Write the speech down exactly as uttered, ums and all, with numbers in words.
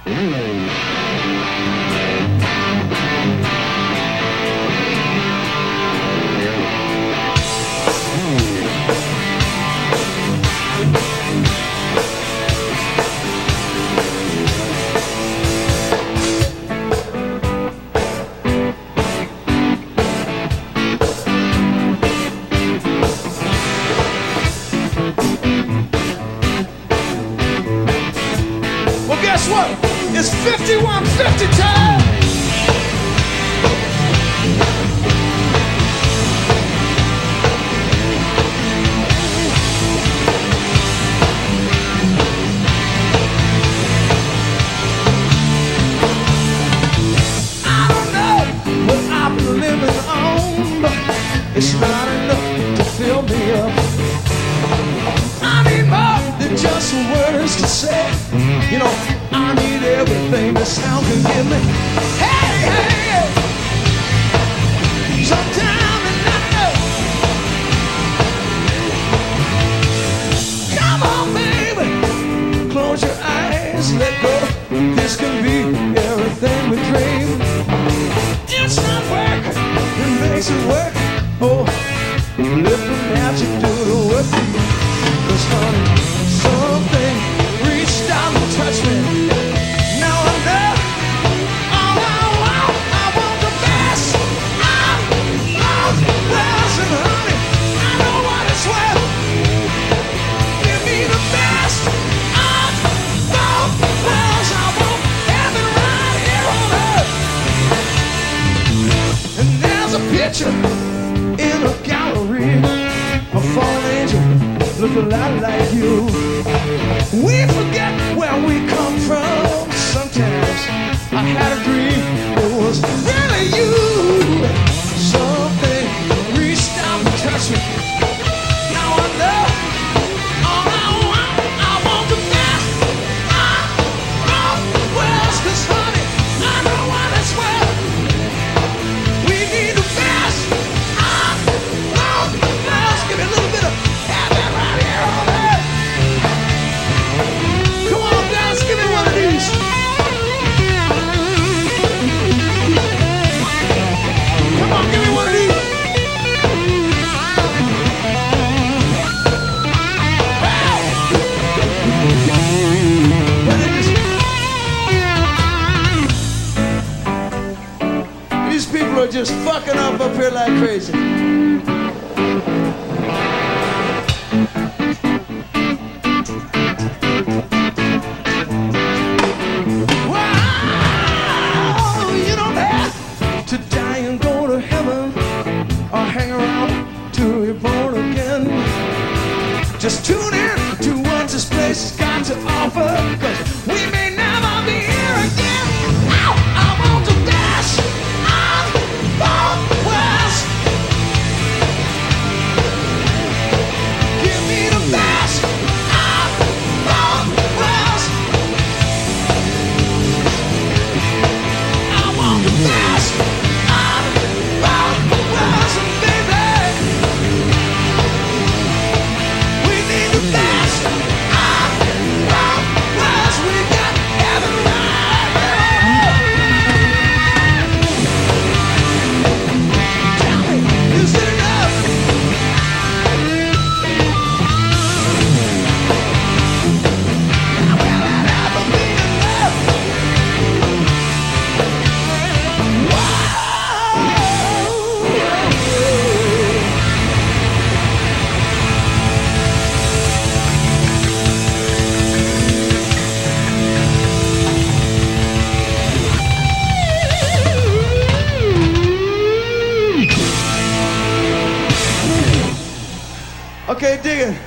Guess what? It's fifty-one fifty time. I don't know what I've been living on, but it's not enough to fill me up. I need more than just words to say. You know, I need everything that sound can give me. Hey, hey, hey. Sometime at night. Come on, baby. Close your eyes, let go. This can be everything we dream. It's not work that makes it work. Oh, let the magic do the work for you. 'Cause honey, something reached out and touched me. Now I know all I want. I want the best. I want the best, and honey, I know what it's worth. Give me the best. I want the best. I want heaven right here on earth. And there's a picture in a gallery, a fallen angel looking a lot like you. We forget where we come from. Sometimes I had a dream it was really you. Something reached out and touched me. Now I know all I want. I want the best. I want the best. 'Cause honey, I know what it's worth. We need the best. I want the best. Give me a little bit of heaven right here on earth. Come on, guys, give me one of these. Come on, give me one of these. Wow. These people are just fucking up up here like crazy. To die and go to heaven, or hang around till you're born again. Just tune in to what this place has got to offer, 'cause we may never be here again. Ow! I want the best. I want the best. Give me the best. I want the best. I want the best. Okay, dig it.